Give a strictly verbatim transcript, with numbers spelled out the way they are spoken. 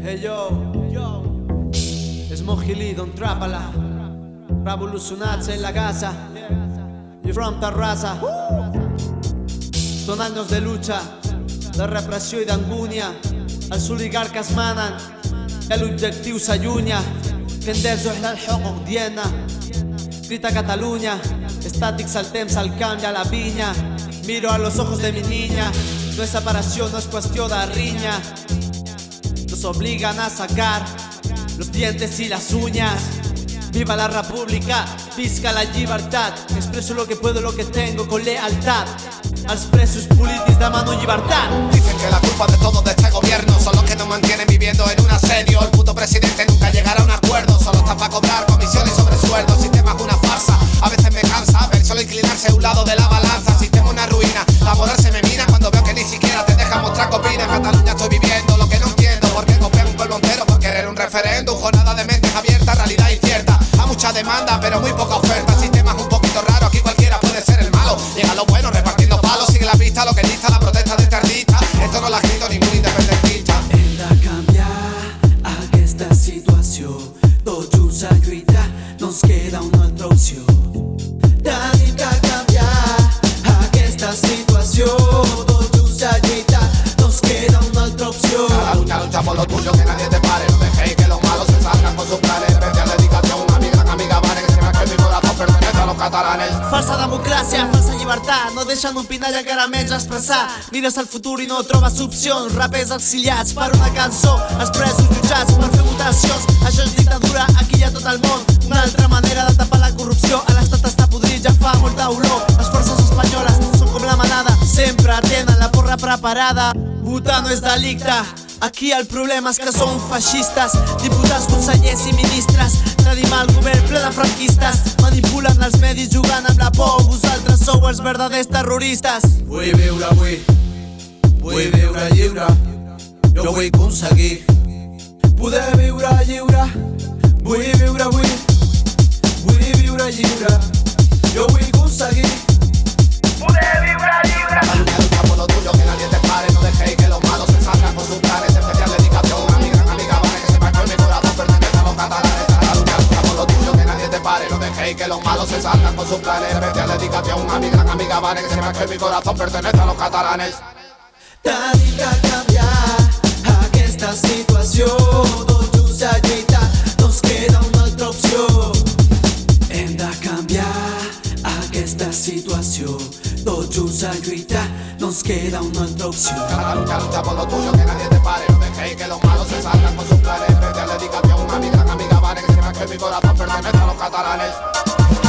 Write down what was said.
Hey yo, yo, es Mojili, Don Trapala, revolucionarse en la casa. You from Tarrasa. Son años de lucha, de repressió i d'angúnia. Els oligarques manen i l'objectiu s'allunya. Que endels oħla l-ħuquq dient-na. Grita Cataluña, estátics al temps, al cambia la viña. Miro a los ojos de mi niña. No es separació, no es qüestió de riña. Nos obligan a sacar los dientes y las uñas. Viva la república, visca la llibertat. Expreso lo que puedo, lo que tengo con lealtad. Als presos polítics demano llibertat. Dicen que la culpa de todo de este gobierno son los que nos mantienen viviendo en un asedio. El puto presidente nunca llegará a un acuerdo, solo está para cobrar comisiones sobre sueldos. Sistema es una farsa, a veces me cansa ver solo inclinarse a un lado de la balanza. Sistema una ruina, la moral se me mina cuando veo que ni siquiera te dejan mostrar qué opinas. En Cataluña estoy viviendo lo que no entiendo, porque copian un pueblo entero por querer un referéndum. Jornada de mentes abiertas, realidad incierta. A mucha demanda pero muy poca oferta. El sistema es un poquito raro, aquí cualquiera puede ser el malo. Llega lo bueno repartiendo palos, sigue la pista, lo que dicta la protesta de este artista. Esto no lo ha escrito ningún independentista. Hem de canviar aquesta situació. Tots junts a lluitar, no ens queda una altra opció. Tenim que canviar aquesta situació. Tots junts a lluitar, no ens queda una altra opció. Cada lucha lucha por lo tuyo, que nadie te pare. No dejéis que los malos se salgan con sus planes. Especial dedicación a mi gran amiga Vane, que sepa que mi corazón pertenece a los catalanes. Falsa democràcia, falsa llibertat, no deixen opinar i encara menys expressar. Mires al futur i no trobes opcions. Rapers exiliats per una cançó, els presos jutjats per fer votacions. Això és dictadura, aquí hi ha tot el món. Una altra manera de tapar la corrupció. A l'estat està podrit, ja fa molta olor. Les forces espanyoles són com la manada, sempre tenen la porra preparada. Votar no és delicte, aquí el problema és que són feixistes. Diputats, consellers i ministres, tenim el govern ple de franquistes. Manipulen els medis jugant amb la por. Vosaltres sou els verdaders terroristes. Vull viure avui, vull viure lliure. Jo vull aconseguir poder viure lliure. Vull viure avui, vull viure lliure. Jo vull aconseguir poder vibrar libre. La lucha lucha por lo tuyo, que nadie te pare. No dejéis que los malos se salgan con sus planes. Especial dedicación a mi gran amiga Vane, que sepa que mi corazón pertenece a los catalanes. La lucha lucha por lo tuyo, que nadie te pare. No dejéis que los malos se salgan con sus planes. Especial dedicación a mi gran amiga Vane, que sepa que mi corazón pertenece a los catalanes. Tenim que canviar aquesta situació. Tots junts a lluitar, no ens queda una altra opció. Hem de canviar aquesta situació. Tots junts a lluitar, no ens queda una altra opció. Cada lucha lucha por lo tuyo, que nadie te pare. No dejéis que los malos se salgan con sus planes. Especial dedicación a mi gran amiga Vane, que sepa que mi corazón pertenece a los catalanes.